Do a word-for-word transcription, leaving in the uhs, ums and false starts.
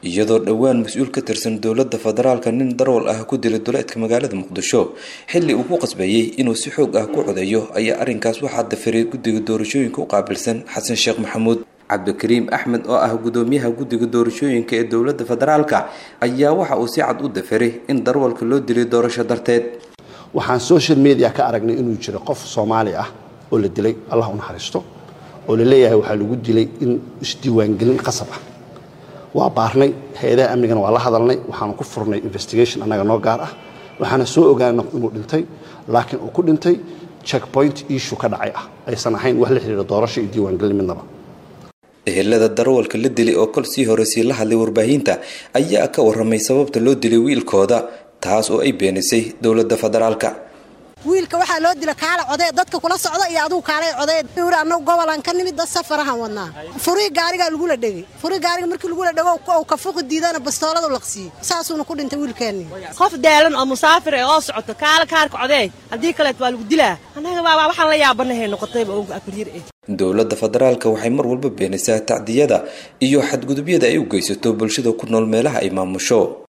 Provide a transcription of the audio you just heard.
iyadoo dhawaan mas'uul ka tirsan dawladda federaalka nin darool ah ku dilay duleedka magaalada Muqdisho xilli uu ku qasbayay inuu si xoog ah ku codeeyo ayaa arrinkaas waxaa dafiray guddiga doorashooyinka u qaabilsan Xasan Sheekh Maxamuud Cabdikariim Axmed oo ah gudoomiyaha guddiga doorashooyinka ee dawladda federaalka ayaa waxa uu si cad u dafiray in daroolka loo dilay doorasho darteed waxaan social media ka aragnay inuu jiro qof Soomaali ah oo la dilay Allah u naxariisto oo la leeyahay waxa lagu dilay in isdiiwaan gelin qasab ah waa baarnay hay'adaha amniga waa la hadalnay waxaan ku furnay investigation anaga noo gaar ah waxaana soo ogaanay inuu dhintay laakiin uu ku dhintay checkpoint issue ka dhacay ah aysan ahayn wax la xiriira doorasho iyo diiwaan gelin midnaba ehelada daroolka la dilay oo kol sii hore si la hadlay warbaahinta ayaa ka waramay sababta loo dilay wiilkooda taas oo ay beenisay dawladda federaalka wiilka waxa loo dilay kaala codeey dadka kula socda iyo adigu kaala codeey wiil anagu gobolan ka nimid dad safarahan wadnaa furi gaariga lagu la dhigay furi gaariga markii lagu la dhago oo ka fuq diidana bastoolada la qsiyo saasuna ku dhintay wiilkeeni qof daalan oo musaafir ah oo socoto kaala kaarka codeey hadii kale waa lagu dilaa anaga waa waxaan la yaabanahay noqotay oo akriir ah dawladda federaalka waxay mar walba beenisaa tacdiyada iyo xadgudubyada ay u geysato bulshada ku nool meelaha ay maamusho